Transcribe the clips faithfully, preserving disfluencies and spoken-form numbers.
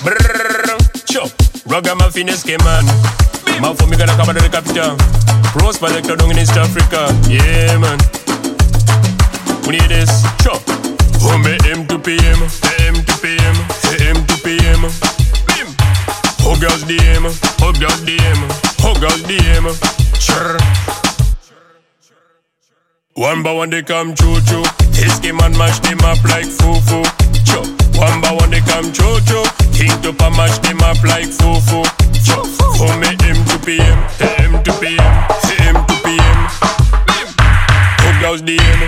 Brrrr. Chop. Ragamuffin escape man. Man for me gonna come out of the capital. Rose Selector down in East Africa. Yeah man. We need this. Chop. Home A M to P M. A M to P M. A M to P M. Bim. Oh girls D M. Oh girls D M. Oh girls D M. Churr. One by one they come choo-choo. Escape man mash them up like foo-foo. Chop. One by one they come choo-choo. King top and mash them up like foo-foo. Chop. Home A M to P M. A M to P M. A M to P M. Bim. Oh girls D M.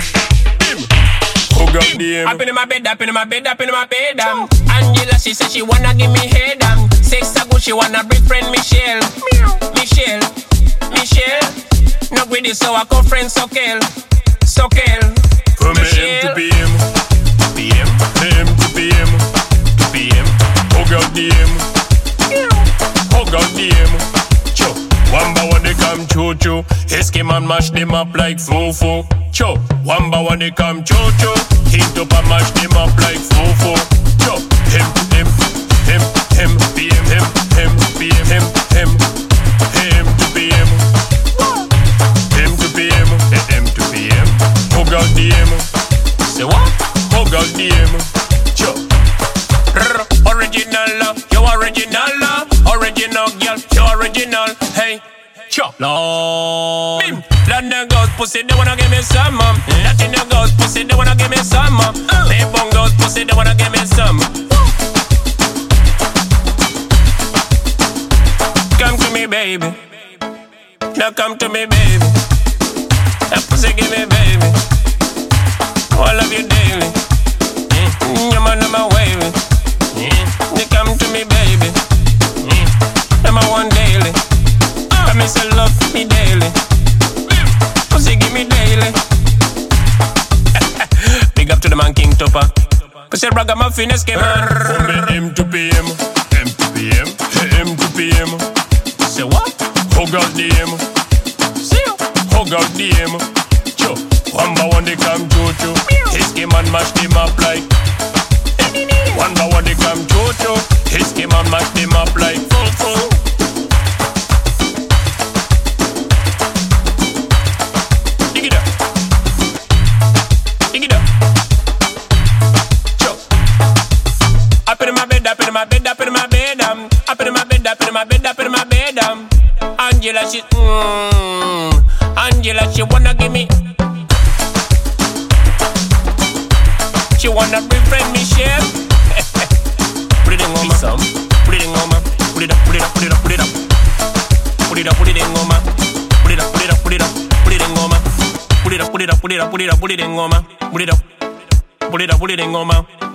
Up in my bed, up in my bed, up in my bed. Um. Angela, she said she wanna give me head. Um. Sex a good, she wanna bring friend Michelle. Michelle, Michelle. Not with this, so I call friend Sokel. Sokel. From A M to P M. P M. A M to P M. P M. Oh girl D M. Oh girl D M. Cho. One by one they come choo-choo. Escape man mash them up like foo-foo. Cho. One by one they come choo-choo. Heat up and mash them up like foo-foo. Cho. Him, him, him, him, P M, him, him, P M, him, him, him to P M. Him to P M, him to P M. Oh girl D M. Say what? Oh girl D M. Cho. Original, you original, original girl, you original. Hey. Chop. Lord. Bim. London girls pussy, they wanna give me some. Um. Latina girls pussy, they wanna give me some. Um. Uh. Mayborn girls pussy, they wanna give me some. Come to me, baby. Now come to me, baby. That pussy give me, baby. Oh, I love you daily. Mm. You're my number wavy. Mm. You come to me, baby. Mm. Number one daily. Come and say love me daily. Pussy give me daily. Big up to the man King Topper. Pussy ragamuffin escape. From M to P M. M to P M. M to P M. Say what? Oh girl D M. See you. Oh girl D M. Cho. One by one they come choo-choo. Escape man mash them up like. One by one they come choo-choo. Escape man mash them up like. Foo-foo. Up in my bed, up in my bed, up in my bed, um. Up in my bed, up in my bed, up in my bed, um. Angela, she, mmm. Angela, she wanna give me. She wanna befriend Michelle. Put it in on some. Put it in on my. Put it up, put it up, put it up, put it up. Put it up, put it in on my. Put it up, put it up, put it up, put it in on my. Put it up, put it up, put it up, put it up, put it in on my. Put it up, put it up, put it in on my.